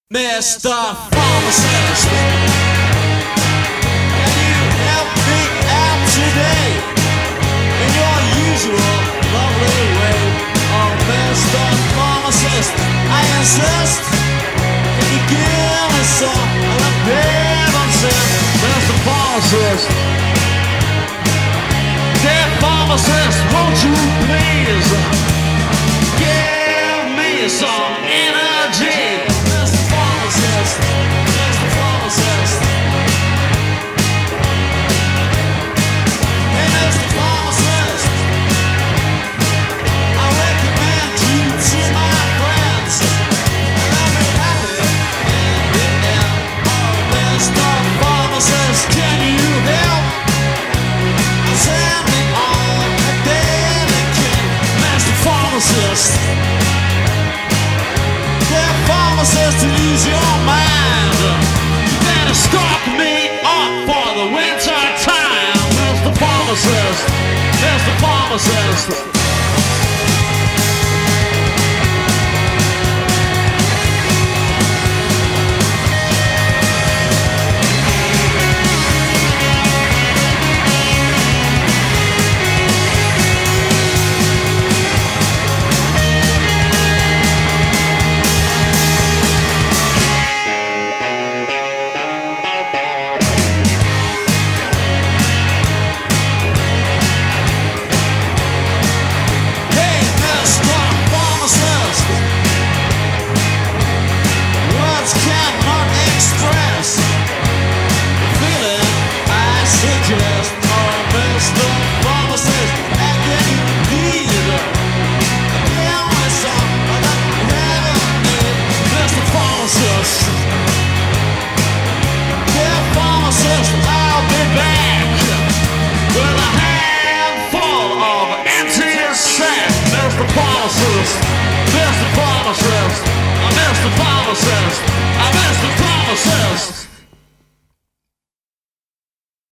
Mr. Pharmacist, can you help me out today in your usual lovely way? Oh, Mr. Pharmacist, I insist. Can you give me some of the Pepsi, Mr. Pharmacist? Dear Pharmacist, won't you please give me some energy? To lose your mind, you better stock me up for the winter time. Mr. Pharmacist, Mr. Pharmacist.